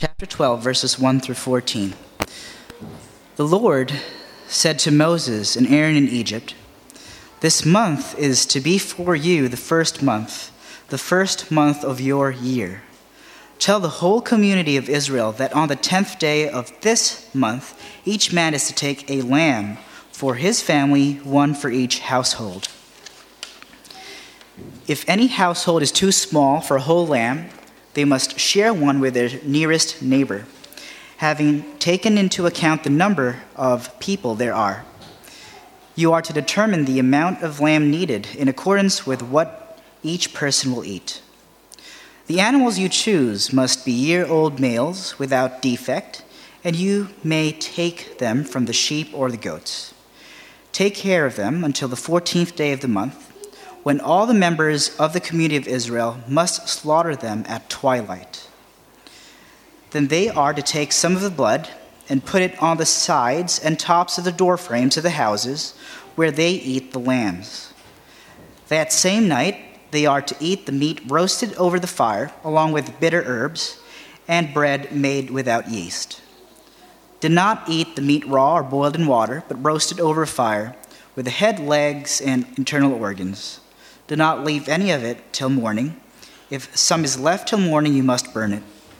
Chapter 12, verses 1 through 14. The Lord said to Moses and Aaron in Egypt, "This month is to be for you the first month of your year. Tell the whole community of Israel that on the 10th day of this month, each man is to take a lamb for his family, one for each household. If any household is too small for a whole lamb, they must share one with their nearest neighbor, having taken into account the number of people there are. You are to determine the amount of lamb needed in accordance with what each person will eat. The animals you choose must be year-old males without defect, and you may take them from the sheep or the goats. Take care of them until the 14th day of the month, when all the members of the community of Israel must slaughter them at twilight. Then they are to take some of the blood and put it on the sides and tops of the door frames of the houses where they eat the lambs. That same night, they are to eat the meat roasted over the fire, along with bitter herbs and bread made without yeast. Do not eat the meat raw or boiled in water, but roasted over a fire, with the head, legs, and internal organs. Do not leave any of it till morning. If some is left till morning, you must burn it.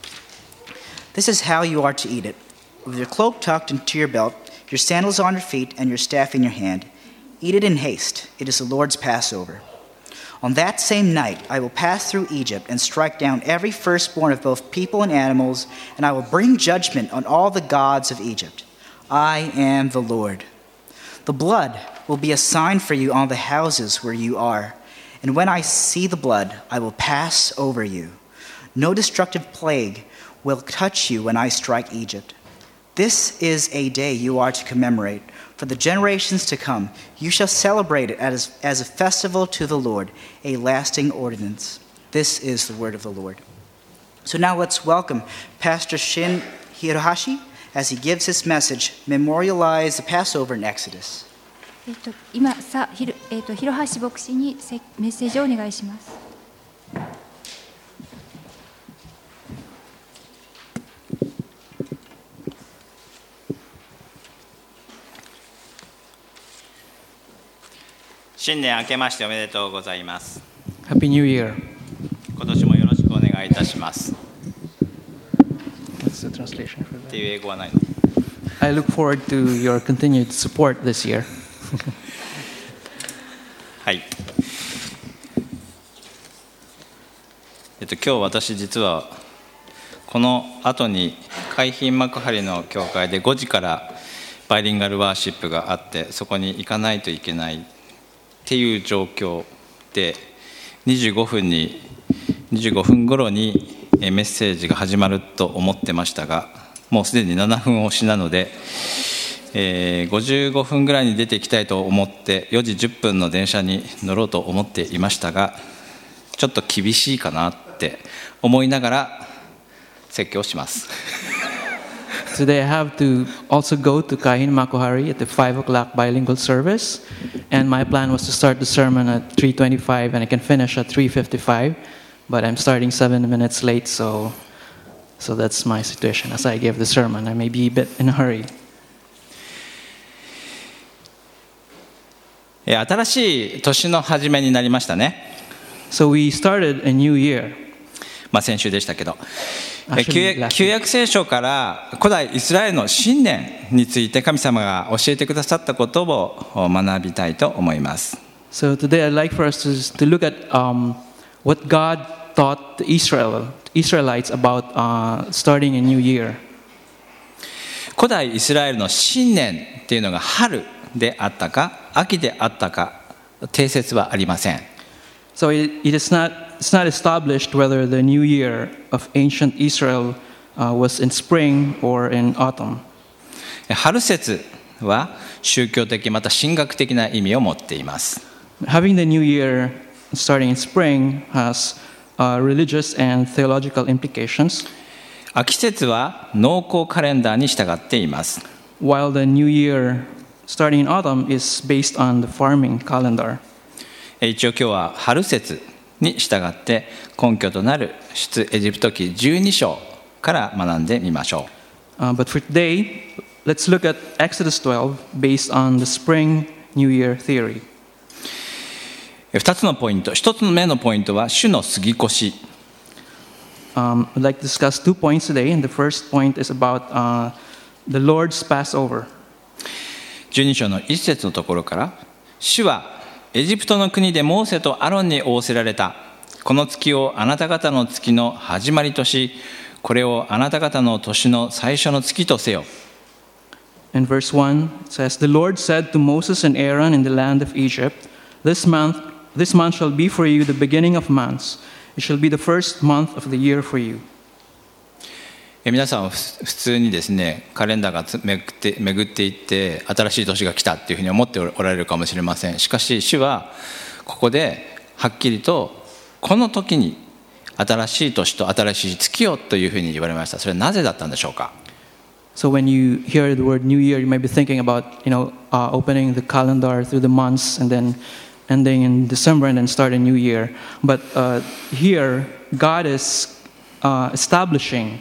This is how you are to eat it: with your cloak tucked into your belt, your sandals on your feet, and your staff in your hand. Eat it in haste. It is the Lord's Passover. On that same night, I will pass through Egypt and strike down every firstborn of both people and animals, and I will bring judgment on all the gods of Egypt. I am the Lord. The blood will be a sign for you on the houses where you are. And when I see the blood, I will pass over you. No destructive plague will touch you when I strike Egypt. This is a day you are to commemorate. For the generations to come, you shall celebrate it as a festival to the Lord, a lasting ordinance. This is the word of the Lord." So now let's welcome Pastor Shin Hirohashi as he gives his message, Memorialize the Passover in Exodus. 今さ、広橋牧師にメッセージをお願いします。 新年明けましておめでとうございます。 Happy New Year. 今年もよろしくお願いいたします。 What's the translation for っていう英語はないの？ that? I look forward to your continued support this year. はい。今日私実はこの後に海浜幕張の教会で5時からバイリンガルワーシップがあって、そこに行かないといけないっていう状況で、25分頃にメッセージが始まると思ってましたが、もうすでに7分押しなので、55分ぐらいに出ていきたいと思って4時10分の電車に乗ろうと思っていましたが、ちょっと厳しいかなって思いながら説教します。 Today I have to also go to Kahin Makuhari at the 5 o'clock bilingual service, and my plan was to start the sermon at 3:25 and I can finish at 3:55, but I'm starting 7 minutes late, so that's my situation as I give the sermon. I may be a bit in a hurry. 新しい年の初めになりましたね。 So we started a new year. 先週でしたけど、旧約聖書から古代イスラエルの新年について神様が教えてくださったことを学びたいと思います。 So today I'd like for us to look at what God taught the Israelites about starting a new year. 古代イスラエルの新年っていうのが春であったか秋であったか定説はありません。 So it's not established whether the new year of ancient Israel was in spring or in autumn. 春節は宗教的また神学的な意味を持っています。 Having the new year starting in spring has religious and theological implications. 秋節は農耕カレンダーに従っています。 While the new year starting in autumn is based on the farming calendar. 一応今日は春節に従って根拠となる出エジプト記12章から学んでみましょう。 But for today, let's look at Exodus 12 based on the spring New Year theory. 2つのポイント、1つ目のポイントは主の杉越。 I'd like to discuss 2 points today, and the first point is about the Lord's Passover. 12章の1節のところから、主はエジプトの国でモーセとアロンに仰せられた。この月をあなた方の月の始まりとし、これをあなた方の年の最初の月とせよ。 In verse 1, it says, The Lord said to Moses and Aaron in the land of Egypt, This month shall be for you the beginning of months. It shall be the first month of the year for you. 皆さんは普通にですね、カレンダーが巡っていって新しい年が来たっていうふうに思っておられるかもしれません。しかし主はここではっきりとこの時に新しい年と新しい月よというふうに言われました。それはなぜだったんでしょうか。 So when you hear the word New Year, you might be thinking about, opening the calendar through the months and then ending in December and then start a new year. But here, God is establishing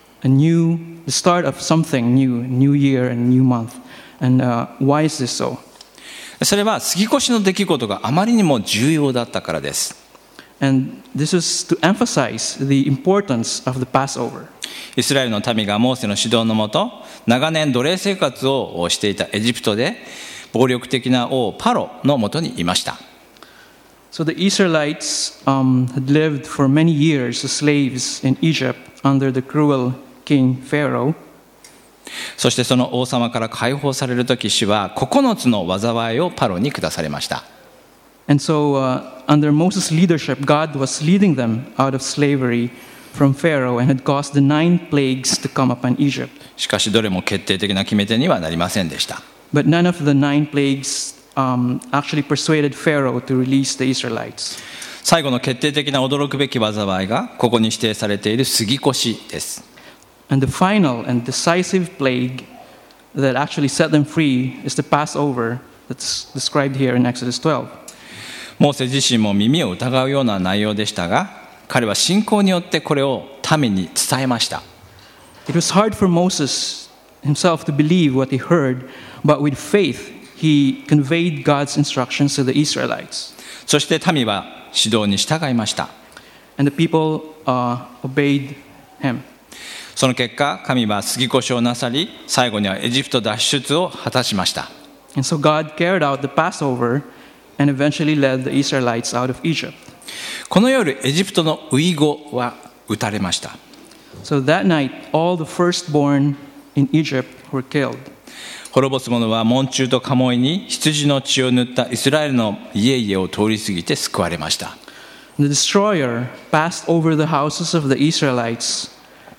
the start of something new, new year and new month. And why is this so? それは杉越の出来事があまりにも重要だったからです。 And this is to emphasize the importance of the Passover. イスラエルの民がモーセの指導のもと、長年奴隷生活をしていたエジプトで、暴力的な王パロのもとにいました。 So the Israelites had lived for many years as slaves in Egypt under the cruel king Pharaoh. そしてその王様から解放されるとき、主は9つの災いをパロに下されました。 And so under Moses' leadership, God was leading them out of slavery from Pharaoh and had caused the 9 plagues to come upon Egypt. しかしどれも決定的な決め手にはなりませんでした。 But none of the 9 plagues actually persuaded Pharaoh to release the Israelites. 最後の決定的な驚くべき災いがここに指定されている杉越です。 And the final and decisive plague that actually set them free is the Passover that's described here in Exodus 12. モーセ自身も耳を疑うような内容でしたが、彼は信仰によってこれを民に伝えました。 It was hard for Moses himself to believe what he heard, but with faith he conveyed God's instructions to the Israelites. そして民は指導に従いました。 And the people obeyed him. その結果、神は杉越をなさり、最後にはエジプト脱出を果たしました。 And so God carried out the Passover and eventually led the Israelites out of Egypt. この夜、エジプトの初子は撃たれました。 So that night, all the firstborn in Egypt were killed. 滅ぼす者は門柱と鴨居に羊の血を塗ったイスラエルの家々を通り過ぎて救われました。 The destroyer passed over the houses of the Israelites,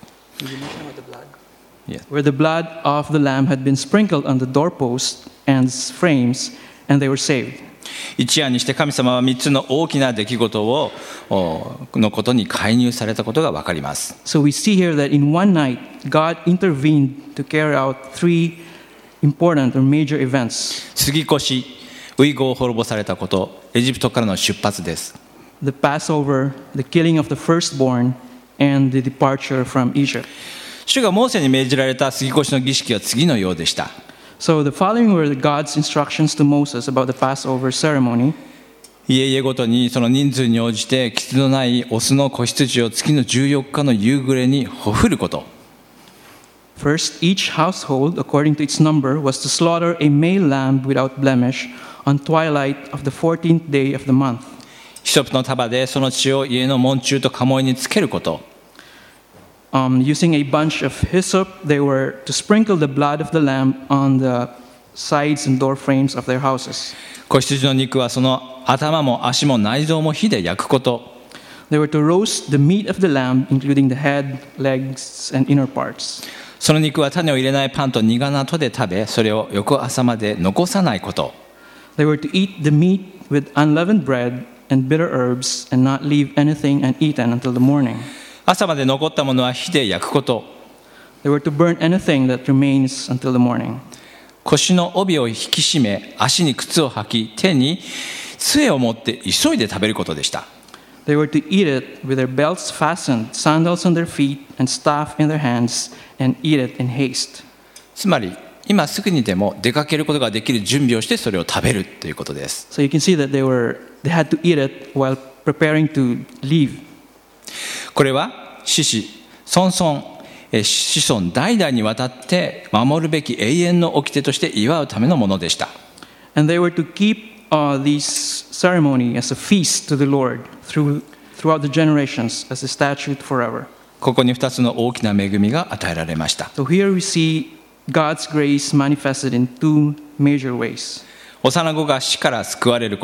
where the blood of the lamb had been sprinkled on the doorposts and frames, and they were saved. 一夜にして神様は3つの大きな出来事のことに介入されたことが分かります。 So we see here that in one night, God intervened to carry out 3 important or major events. 杉越、初子を滅ぼされたこと、エジプトからの出発です。 The Passover, the killing of the firstborn, and the departure from Egypt. 主がモーセに命じられた杉越の儀式は次のようでした。 So the following were God's instructions to Moses about the Passover ceremony. 家々ごとにその人数に応じて傷のないオスの子羊を月の14日の夕暮れにほふること。 First, each household, according to its number, was to slaughter a male lamb without blemish on twilight of the 14th day of the month. ヒソプの束でその血を家の門柱と鴨居につけること。 Using a bunch of hyssop, they were to sprinkle the blood of the lamb on the sides and door frames of their houses. 子羊の肉はその頭も足も内臓も火で焼くこと。 They were to roast the meat of the lamb, including the head, legs, and inner parts. その肉は種を入れないパンと苦納豆で食べ、それを翌朝まで残さないこと。 They were to eat the meat with unleavened bread and bitter herbs and not leave anything uneaten until the morning. 朝まで残ったものは火で焼くこと。 They were to burn anything that remains until the morning. 腰の帯を引き締め、足に靴を履き、手に杖を持って急いで食べることでした。 They were to eat it with their belts fastened, sandals on their feet, and staff in their hands, and eat it in haste. つまり今すぐにでも出かけることができる準備をしてそれを食べるということです。 So you can see that they had to eat it while preparing to leave. これは子孫代々にわたって守るべき永遠の掟として祝うためのものでした。 And they were to keep this ceremony as a feast to the Lord throughout the generations, as a statute forever. ここに2つの大きな恵みが与えられました。 So here we see God's grace manifested in two major ways. 幼子が死から救われること。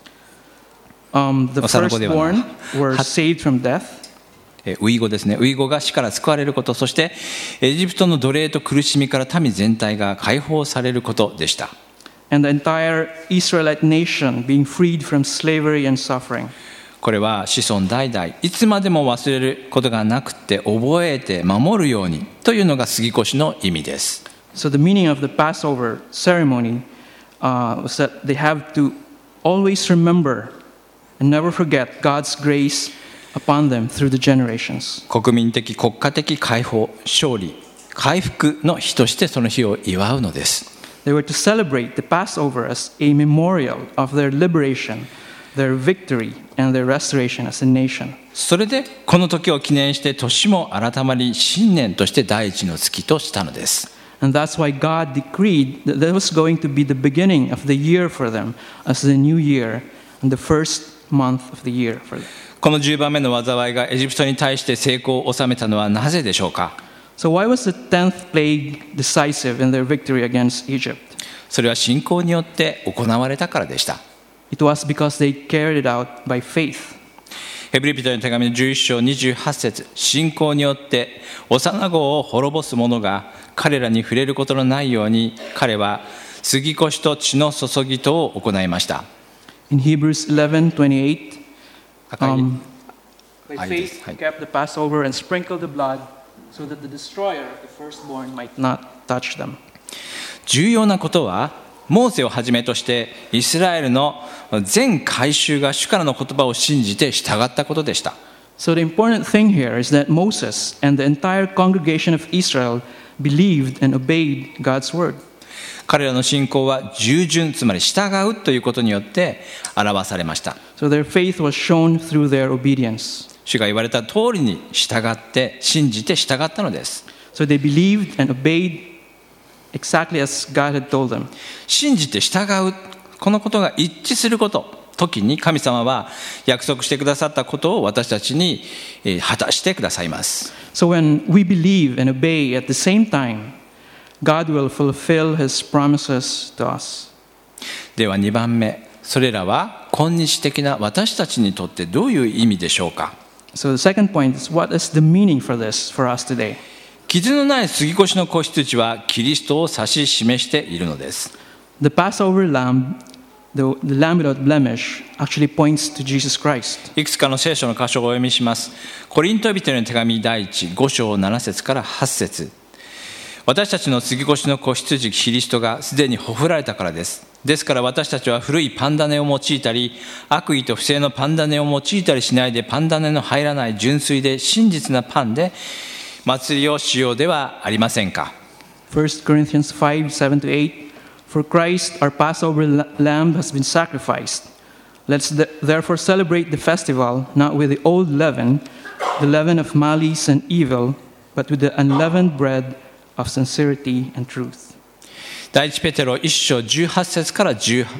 The firstborn were saved from death. ウイゴですね。ウイゴが死から救われること、そしてエジプトの奴隷と苦しみから民全体が解放されることでした。 And the entire Israelite nation being freed from slavery and suffering. これは子孫代々いつまでも忘れることがなくて覚えて守るようにというのが杉越の意味です。 So the meaning of the Passover ceremony was that they have to always remember and never forget God's grace upon them through the generations. 国民的国家的解放、勝利、回復の日としてその日を祝うのです。 They were to celebrate the Passover as a memorial of their liberation, their victory, and their restoration as a nation. それでこの時を記念して年も改まり新年として第一の月としたのです。 And that's why God decreed that that was going to be the beginning of the year for them as the new year and the first month of the year for them. この10番目の災いがエジプトに対して成功を収めたのはなぜでしょうか。 So why was the 10th plague decisive in their victory against Egypt? それは信仰によって行われたからでした。 It was because they carried it out by faith. ヘブリ人への手紙の11章28節、信仰によって幼子を滅ぼす者が彼らに触れることのないように彼は杉越と血の注ぎとを行いました。 In Hebrews 11:28, 赤い by はいです。 faith he kept the Passover and sprinkled the blood so that the destroyer of the firstborn might not touch them. 重要なことはモーセをはじめとしてイスラエルの全改宗が主からの言葉を信じて従ったことでした。 So the important thing here is that Moses and the entire congregation of Israel believed and obeyed God's word. 彼らの信仰は従順、つまり従うということによって表されました。 So their faith was shown through their obedience. 主が言われた通りに従って信じて従ったのです。 So they believed and obeyed exactly as God had told them. 信じて従う、このことが一致する時に神様は約束してくださったことを私たちに果たしてくださいます。 So when we believe and obey at the same time, God will fulfill His promises to us. では2番目、それらは今日的な私たちにとってどういう意味でしょうか。 So the second point is, what is the meaning for this for us today? 傷のない杉越の子羊はキリストを指し示しているのです。 The Passover lamb, the lamb without blemish, actually points to Jesus Christ. いくつかの聖書の箇所をお読みします。コリント人への手紙第5章7節から8節。私たちの杉越の子羊キリストがすでにほふられたからです。ですから私たちは古いパン種を用いたり、悪意と不正のパン種を用いたりしないで、パン種の入らない純粋で真実なパンで祭りをしようではありませんか。 1 Corinthians 5:7-8. For Christ, our Passover lamb, has been sacrificed. Let's therefore celebrate the festival not with the old leaven, the leaven of malice and evil, but with the unleavened bread of sincerity and truth. 第一ペテロ1章18節から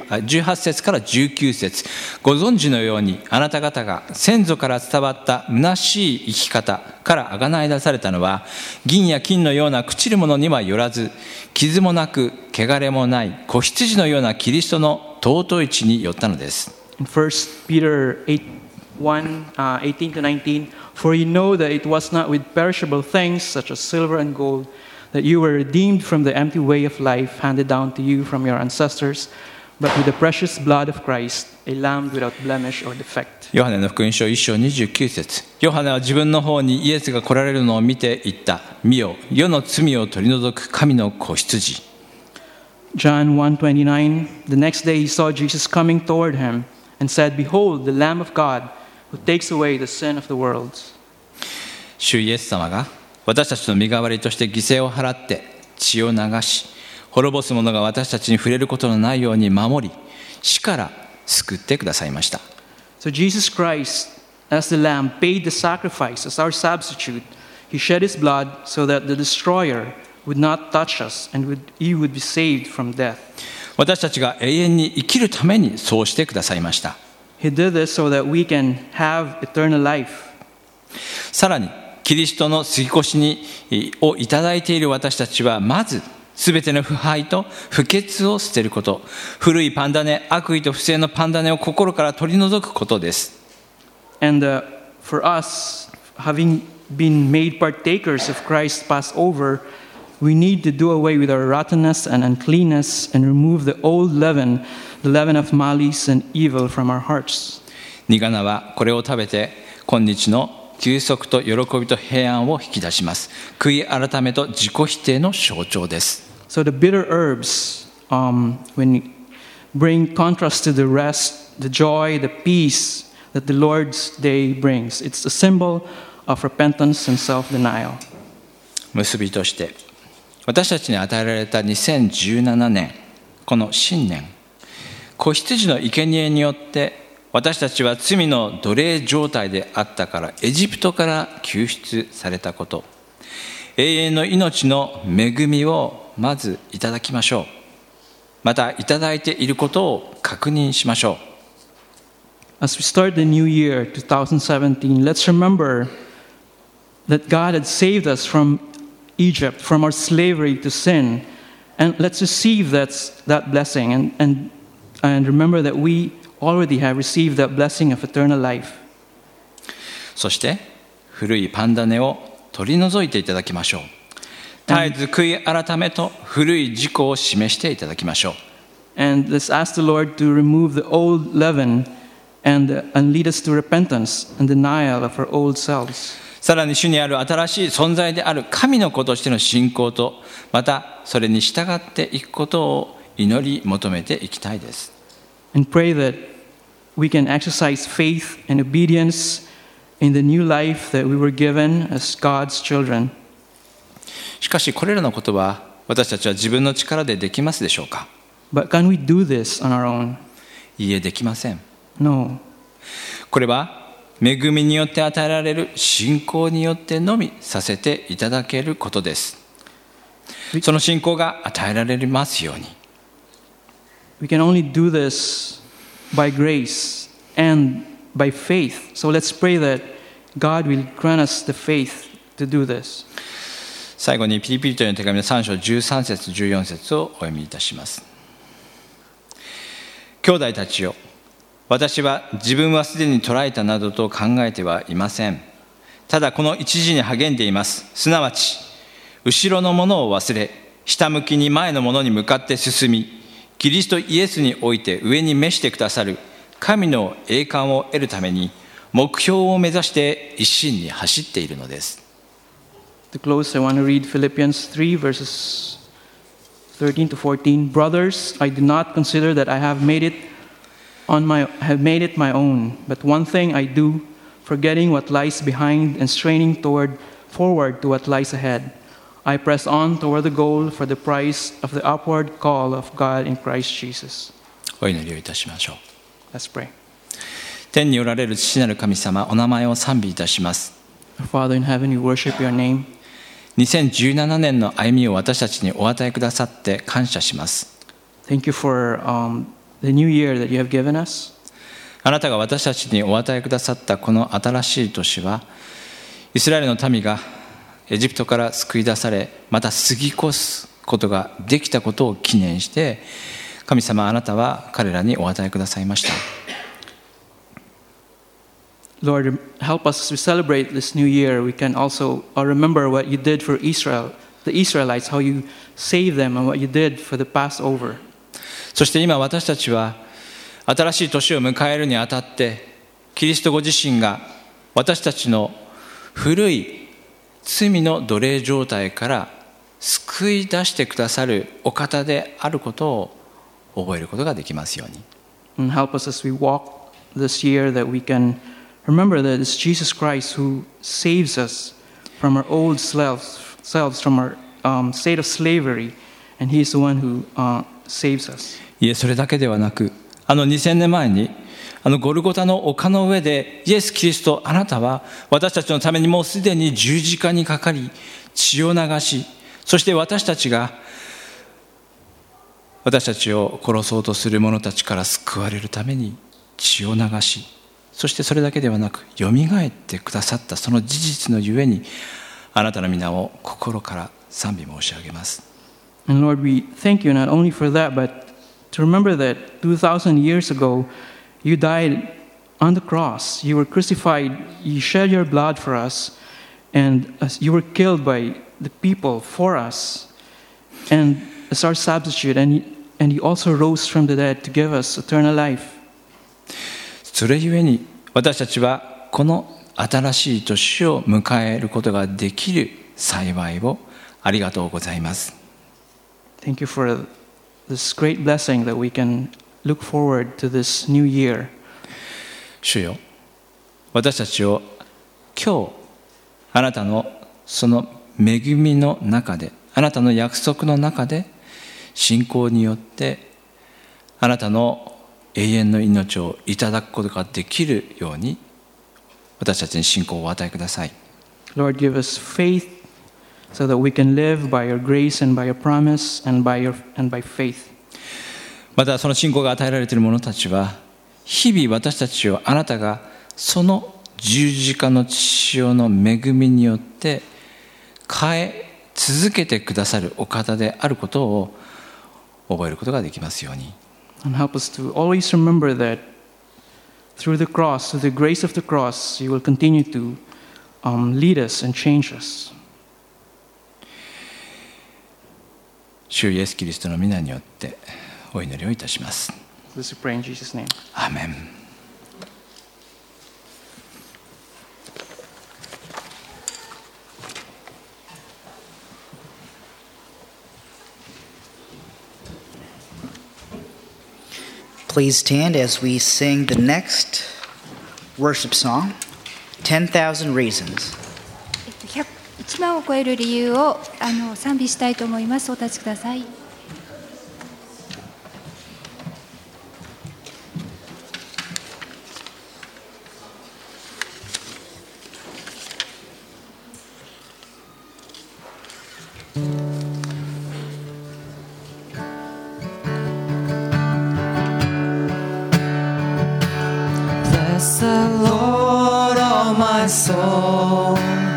19節。ご存知のようにあなた方が先祖から伝わった虚しい生き方から贖い出されたのは、銀や金のような朽ちるものにはよらず、傷もなく汚れもない子羊のようなキリストの尊い血によったのです。 In 1 Peter 18-19, for you know that it was not with perishable things such as silver and gold that you were redeemed from the empty way of life handed down to you from your ancestors, but with the precious blood of Christ, a lamb without blemish or defect. ヨハネの福音書1章29節。ヨハネは自分の方にイエスが来られるのを見て言った。見よ、世の罪を取り除く神の子羊。 John 1:29, the next day he saw Jesus coming toward him and said, Behold, the Lamb of God who takes away the sin of the world. 主イエス様が私たちの身代わりとして犠牲を払って血を流し、滅ぼす者が私たちに触れることのないように守り、死から救ってくださいました。 So Jesus Christ, as the Lamb, paid the sacrifice as our substitute. He shed his blood so that the destroyer would not touch us and he would be saved from death. 私たちが永遠に生きるためにそうしてくださいました。 He did this so that we can have eternal life. さらにキリストの過ぎ越しをいただいている私たちは、まずすべての腐敗と不潔を捨てること、古いパンダネ、悪意と不正のパンダネを心から取り除くことです。 And for us, having been made partakers of Christ's Passover, we need to do away with our rottenness and uncleanness and remove the old leaven, the leaven of malice and evil from our hearts. ニガナはこれを食べて今日の休息と喜びと平安を引き出します。悔い改めと自己否定の象徴です。 So the bitter herbs, when you bring contrast to the rest, the joy, the peace that the Lord's day brings, it's a symbol of repentance and self-denial. 結びとして私たちに与えられた2017年、この新年、子羊の生贄によって私たちは罪の奴隷状態であったからエジプトから救出されたこと、永遠の命の恵みをまずいただきましょう。またいただいていることを確認しましょう。 As we start the new year, 2017, let's remember that God had saved us from Egypt, from our slavery to sin, and let's receive that blessing and remember that we already have received that blessing of eternal life. そして古いパンダネを取り除いていただきましょう。絶えず悔い改めと古い自己を示していただきましょう。 And let's ask the Lord to remove the old leaven and lead us to repentance and denial of our old selves. さらに主にある新しい存在である神の子としての信仰と、またそれに従っていくことを祈り求めていきたいです。 And pray that we can exercise faith and obedience in the new life that we were given as God's children. しかしこれらのことは私たちは自分の力でできますでしょうか？ But can we do this on our own? いいえ、できません。 No. これは恵みによって与えられる信仰によってのみさせていただけることです。その信仰が与えられますように。 We can only do this by grace and by faith. So let's pray that God will grant us the faith to do this. 最後にピリピリとの手紙の3章13節14節をお読みいたします。兄弟たちよ、私は自分はすでに捕らえたなどと考えてはいません。ただこの一時に励んでいます。すなわち後ろのものを忘れ、下向きに前のものに向かって進み、キリストイエスにおいて上に召してくださる神の栄冠を得るために目標を目指して一心に走っているのです。 To close, I want to read Philippians 3 verses 13 to 14. Brothers, I do not consider that I have made it my own, but one thing I do, forgetting what lies behind and straining forward to what lies ahead. I press on toward the goal for the prize of the upward call of God in Christ Jesus. お祈りをいたしましょう。 Let's pray. 天におられる父なる神様、お名前を賛美いたします。 Our Father in heaven, we worship your name. 2017年の歩みを私たちにお与えくださって感謝します。 Thank you for the new year that you have given us. あなたが私たちにお与えくださったこの新しい年は、イスラエルの民がエジプトから救い出され、また過ぎ越すことができたことを記念して、神様あなたは彼らにお与えくださいました。 Lord, help us as we celebrate this new year. We can also remember what you did for Israel, the Israelites, how you saved them and what you did for the Passover. そして今私たちは新しい年を迎えるにあたって、キリストご自身が私たちの古い罪の奴隷状態から救い出してくださるお方であることを覚えることができますように。 And help us as we walk this year that we can remember that it's Jesus Christ who saves us from our old selves from our state of slavery, and He is the one who saves us. いえ、それだけではなく、2000年前にゴルゴタの丘の上でイエス・キリスト、あなたは私たちのためにもうすでに十字架にかかり血を流し、そして私たちを殺そうとする者たちから救われるために血を流し、そしてそれだけではなくよみがえってくださったその事実のゆえに、あなたの皆を心から賛美申し上げます。 And Lord, we thank you not only for that, but to remember that 2,000 years ago, you died on the cross. You were crucified. You shed your blood for us. And you were killed by the people for us. And as our substitute. And you also rose from the dead to give us eternal life. それゆえに私たちはこの新しい年を迎えることができる幸いをありがとうございます。 Thank you for this great blessing that we can look forward to this new year. 主よ、私たちを今日あなたのその恵みの中で、あなたの約束の中で、信仰によってあなたの永遠の命をいただくことができるように、私たちに信仰をお与えください。 Lord, give us faith so that we can live by your grace and by your promise and by faith. またその信仰が与えられている者たちは、日々私たちをあなたがその十字架の血潮の恵みによって変え続けてくださるお方であることを覚えることができますように。 And help us to always remember that through the cross, through the grace of the cross, you will continue to lead us and change us. 主イエスキリストの皆によってお祈りをいたします。 This we pray in Jesus' name. アーメン。 Please stand as we sing the next worship song, 10,000 Reasons. 1万を超える理由を賛美したいと思います。お立ちください。 Bless the Lord, oh my soul,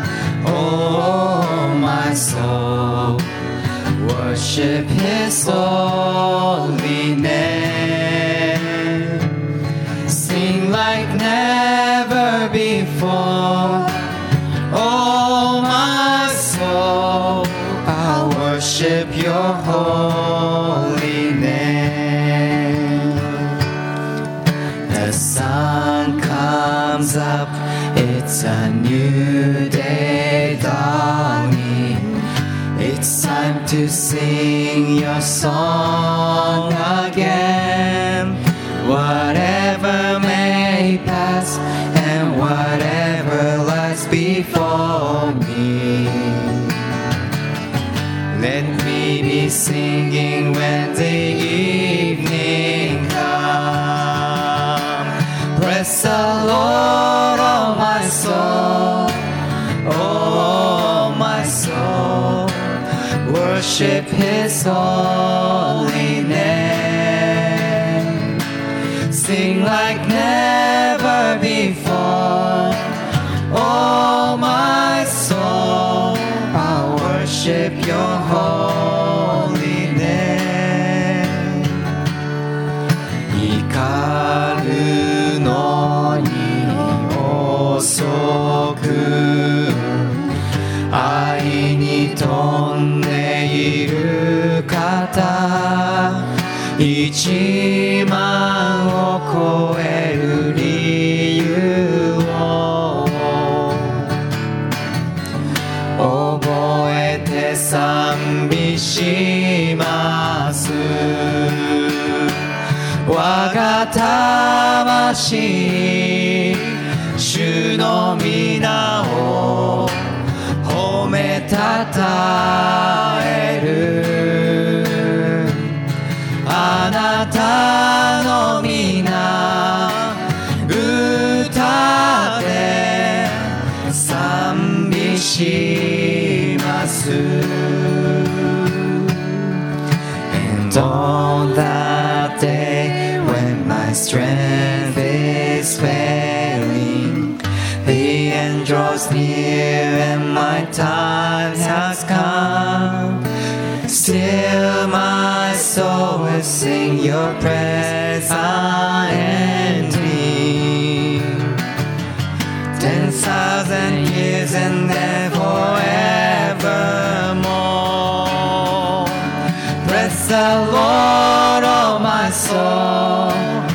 oh my soul. Worship His holy name. Sing like never before, oh my soul. I'll worship Your holy name. The sun comes up, it's a new day dawning. It's time to sing Your song again. Whatever may pass and whatever lies before me, let me be singing when the evening comes. Bless the Lord, oh my soul, oh my soul. Worship His holy name. Sing like never before, oh my soul. I'll worship Your holy name. 光るのに遅く愛に富んでいる方、1万を超える理由を覚えて賛美します。我が魂主主の皆を褒めたたえる。あなたの皆歌って賛美します。 And on that day when my strength is failing, the end draws near and my time has come. Still my soul will sing your praise unending. 10,000 years and then forevermore. Bless the Lord, oh my soul,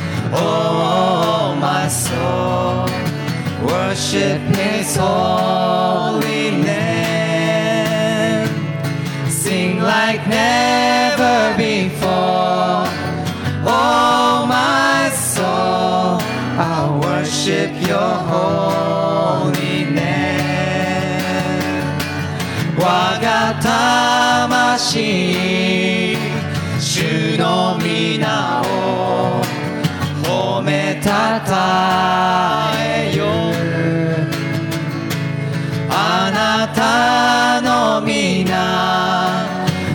oh my soul. Worship His holy name. Sing like never before. Oh my soul, I'll worship your holy name. 我が魂、主の皆を褒めたたえよ。あなたの皆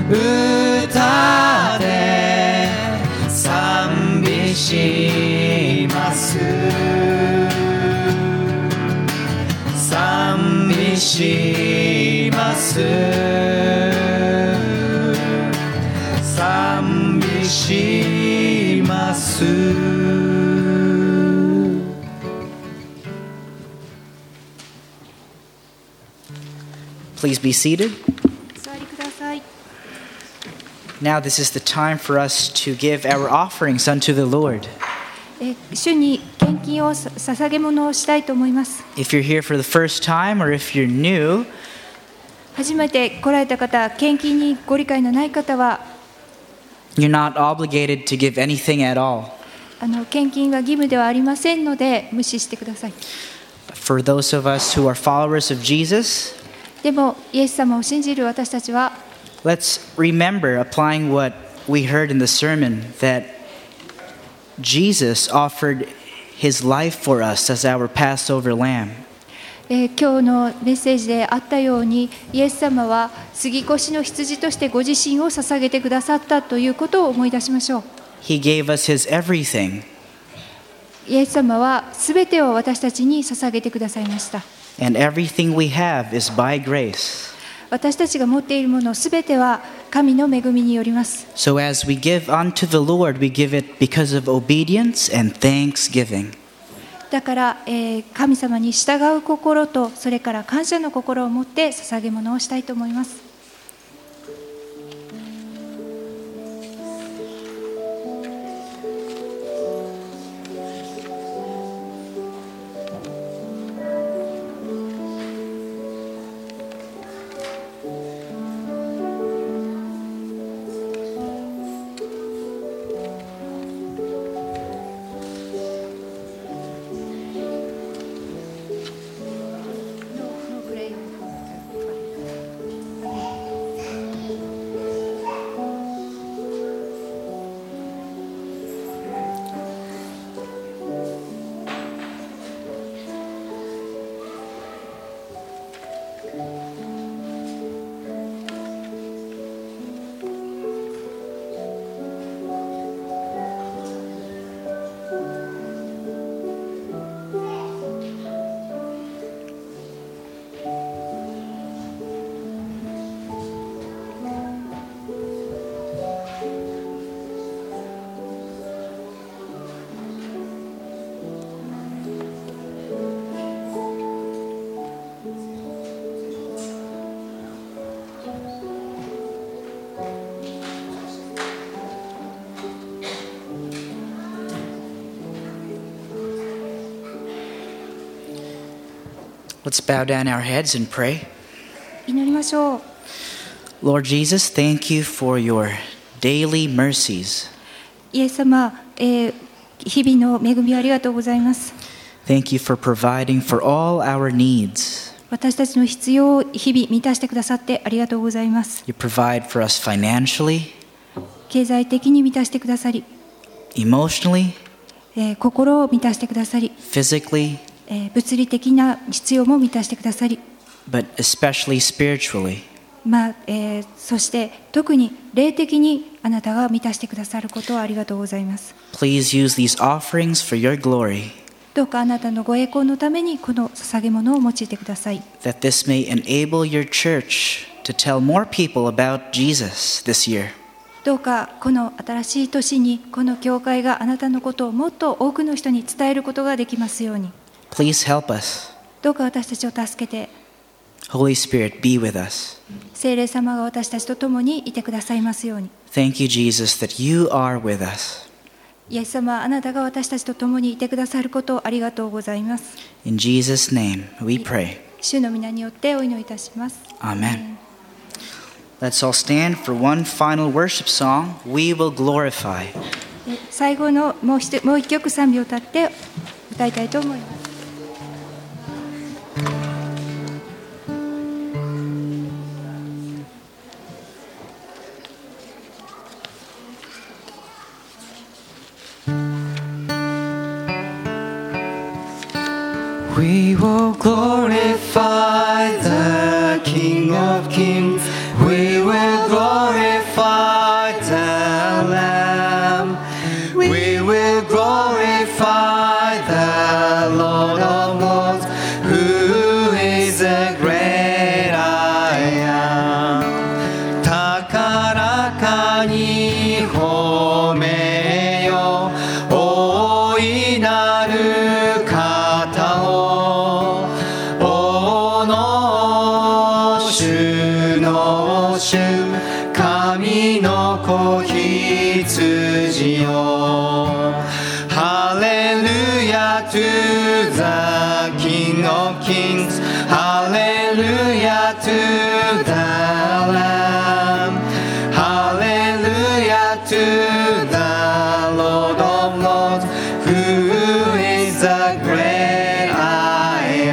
歌って賛美します。賛美します。賛美します。 Please be seated. お座りください。 Now this is the time for us to give our offerings unto the Lord. 主に献金を捧げ物をしたいと思います。 If you're here for the first time or if you're new, 初めて来られた方、献金にご理解のない方は、 you're not obligated to give anything at all. 献金は義務ではありませんので無視してください。 For those of us who are followers of Jesus, でもイエス様を信じる私たちは、 let's remember applying what we heard in the sermon, that Jesus offered His life for us as our Passover lamb. 今日のメッセージであったように、イエス様は杉越の羊としてご自身を捧げてくださったということを思い出しましょう。 He gave us His everything, イエス様はすべてを私たちに捧げてくださいました。 and everything we have is by grace. 私たちが持っているものすべては神の恵みによります。 So as we give unto the Lord, we give it because of obedience and thanksgiving. だから、神様に従う心と、それから感謝の心を持って捧げ物をしたいと思います。 Let's bow down our heads and pray. 祈りましょう。 Lord Jesus, thank you for your daily mercies. イエス様、日々の恵みをありがとうございます。 Thank you for providing for all our needs. 私たちの必要を日々満たしてくださってありがとうございます。 You provide for us financially, 経済的に満たしてくださり、 emotionally, 心を満たしてくださり、 physically, 物理的な必要も満たしてくださり、 but especially spiritually. そして特に霊的にあなたが満たしてくださることをありがとうございます。 Please use these offerings for your glory, どうかあなたのご栄光のためにこの捧げ物を用いてください。 that this may enable your church to tell more people about Jesus this year. どうかこの新しい年にこの教会があなたのことをもっと多くの人に伝えることができますように。 Please help us. どうか私たちを助けて、 Holy Spirit, be with us. 聖霊様が私たちと共にいてくださいますように。 Thank you, Jesus, that you are with us. イエス様、あなたが私たちと共にいてくださることをありがとうございます。 In Jesus' name, we pray. 主の皆によってお祈りいたします。 Amen. Let's all stand for one final worship song, We Will Glorify. 最後のもう一曲賛美を歌って歌いたいと思います。 We will glorify the King of Kings. We will glorify the Lamb. We will glorify the Lord of Lords, who is the great I am. 高らかに褒めよ、大いなる方を。おの主の主、神の子羊よ。Hallelujah to the King of Kings. Hallelujah to the Lamb. Hallelujah to the Lord of Lords, who is the great I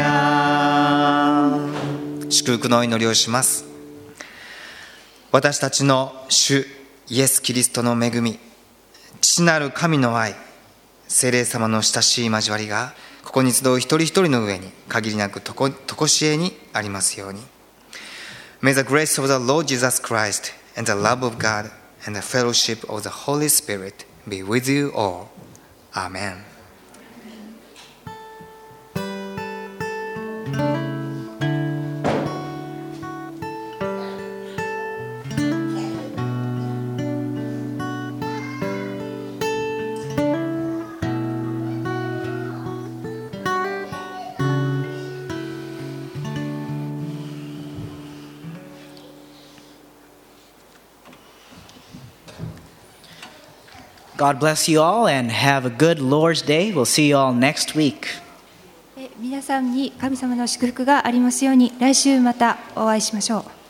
am. 祝福のお祈りをします。私たちの主イエス・キリストの恵み、父なる神の愛、聖霊様の親しい交わりがここに集う一人一人の上に限りなくとこしえにありますように。 May the grace of the Lord Jesus Christ and the love of God and the fellowship of the Holy Spirit be with you all. Amen. God bless you all and have a good Lord's Day. We'll see you all next week. 皆さんに神様の祝福がありますように。来週またお会いしましょう。